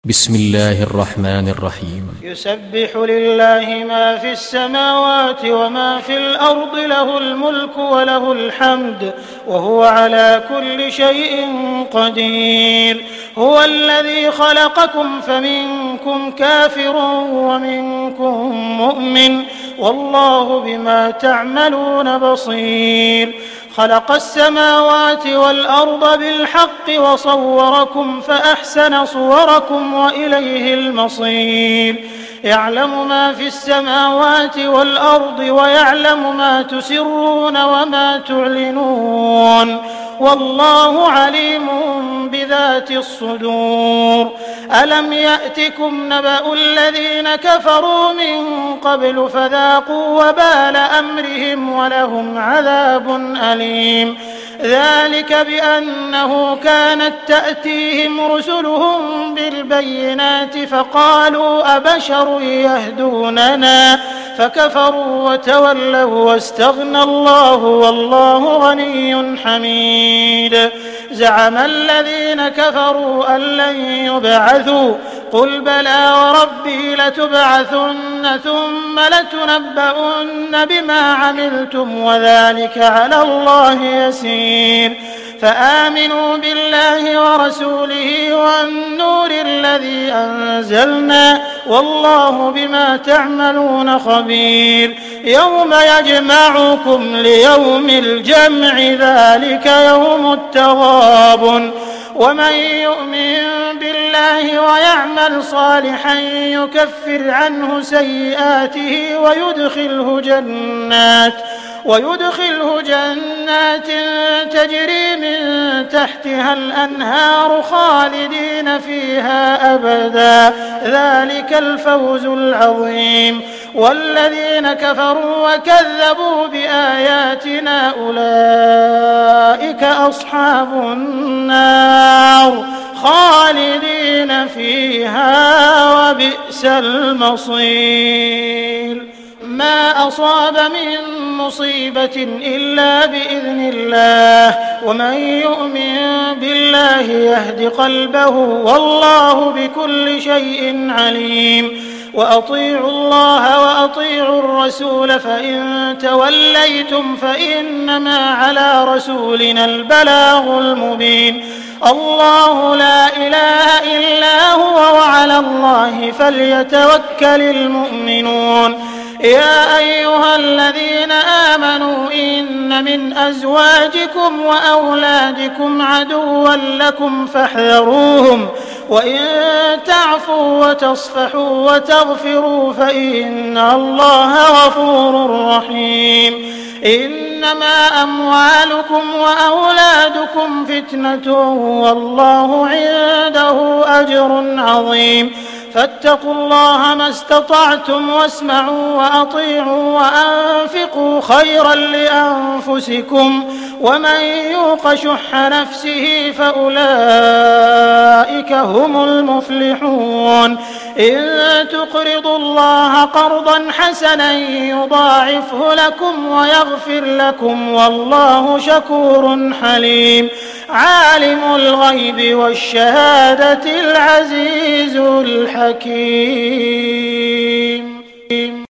بسم الله الرحمن الرحيم. يسبح لله ما في السماوات وما في الأرض، له الملك وله الحمد وهو على كل شيء قدير. هو الذي خلقكم فمنكم كافر ومنكم مؤمن، والله بما تعملون بصير. خلق السماوات والأرض بالحق وصوركم فأحسن صوركم وإليه المصير. يعلم ما في السماوات والأرض ويعلم ما تسرون وما تعلنون، والله عليم بذات الصدور. ألم يأتكم نبأ الذين كفروا من قبل فذاقوا وبال أمرهم ولهم عذاب أليم. ذلك بأنه كانت تأتيهم رسلهم بالبينات فقالوا أبشر يهدوننا فكفروا وتولوا واستغنى الله والله غني حميد. زعم الذين كفروا أن لن يبعثوا، قل بلى وربي لتبعثن ثم لتنبؤن بما عملتم وذلك على الله يسير. فآمنوا بالله ورسوله والنور الذي أنزلنا، والله بما تعملون خبير. يوم يجمعكم ليوم الجمع، ذلك يوم التغابن. ومن يؤمن بالله ويعمل صالحا يكفر عنه سيئاته ويدخله جنات تجري من تحتها الأنهار خالدين فيها أبدا، ذلك الفوز العظيم. والذين كفروا وكذبوا بآياتنا أولئك أصحاب النار خالدين فيها وبئس المصير. ما أصاب من مصيبة إلا بإذن الله، ومن يؤمن بالله يهد قلبه، والله بكل شيء عليم. وأطيعوا الله وأطيعوا الرسول، فإن توليتم فإنما على رسولنا البلاغ المبين. الله لا إله إلا هو وعلى الله فليتوكل المؤمنون. يا أيها الذين آمنوا إن من أزواجكم وأولادكم عدوا لكم فاحذروهم، وإن تعفوا وتصفحوا وتغفروا فإن الله غفور رحيم. إنما أموالكم وأولادكم فتنة، والله عنده أجر عظيم. فاتقوا الله ما استطعتم واسمعوا وأطيعوا وأنفقوا خيرا لأنفسكم، ومن يوق شح نفسه فأولئك هم المفلحون. إن تقرضوا الله قرضا حسنا يضاعفه لكم ويغفر لكم، والله شكور حليم. عالم الغيب والشهادة العزيز الحكيم.